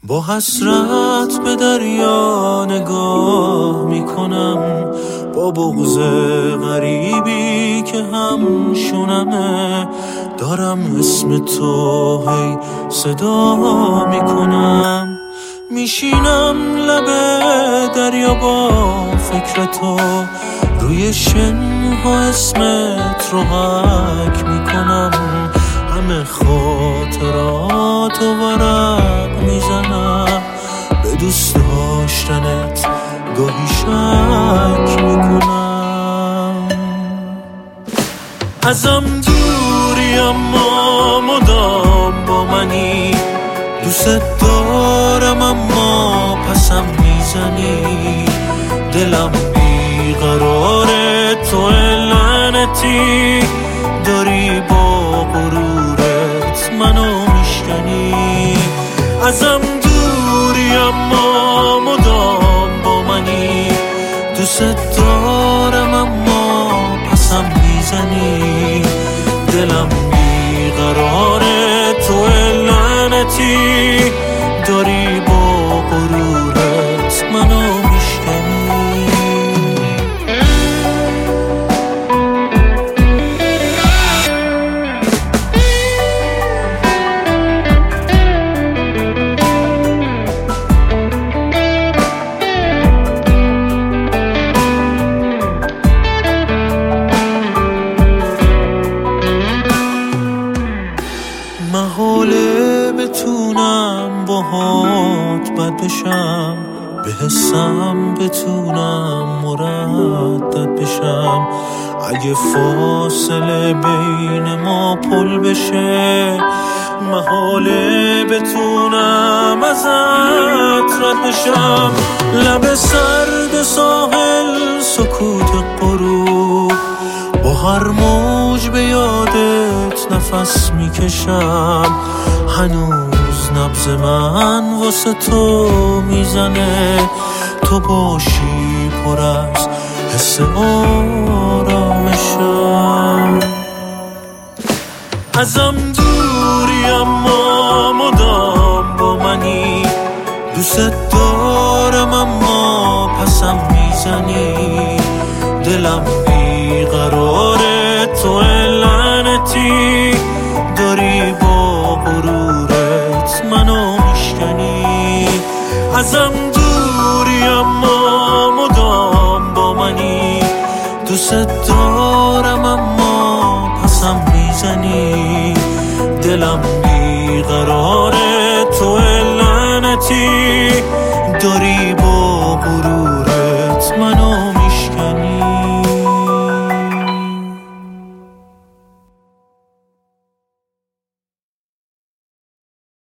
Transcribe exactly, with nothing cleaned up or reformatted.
با حسرت به دریا نگاه میکنم، با بغض غریبی که هم شونمه. دارم اسم تو هی صدا میکنم، میشینم لب دریا با فکر تو، روی شنها اسمت رو حک میکنم. همه خاطرات و ورق میزنم، به دوست داشتنت گاهی شک میکنم. ازم دوری اما مدام با منی، دوست دارم اما پسم میزنی. دلم بیقراره، تو لعنتی داری با غرورت منو میشکنی. ازم دوری اما مدام با منی، دوست دارم اما پسم میزنی. دلم بیقراره، تو لعنتی داری با غرورت منو میشکنی. محاله بتونم باهات بد بشم، به حسم بتونم مردد بشم. اگه فاصله بین ما پل بشه، محاله بتونم ازت رد بشم. لب سرد ساحل سکوت غروب، با هر موج به یادت نفس میکشم. هنوز نبض من واسه تو میزنه، تو باشی پر از حس آرامشم. ازم دوری اما مدام با منی، دوست دارم اما پسم میزنی. دلم بیقراره، تو لعنتی داری با غرورت منو میشکنی. ازم دوری اما مدام با منی، دوست دارم اما پسم میزنی. دلم بیقراره، تو لعنتی داری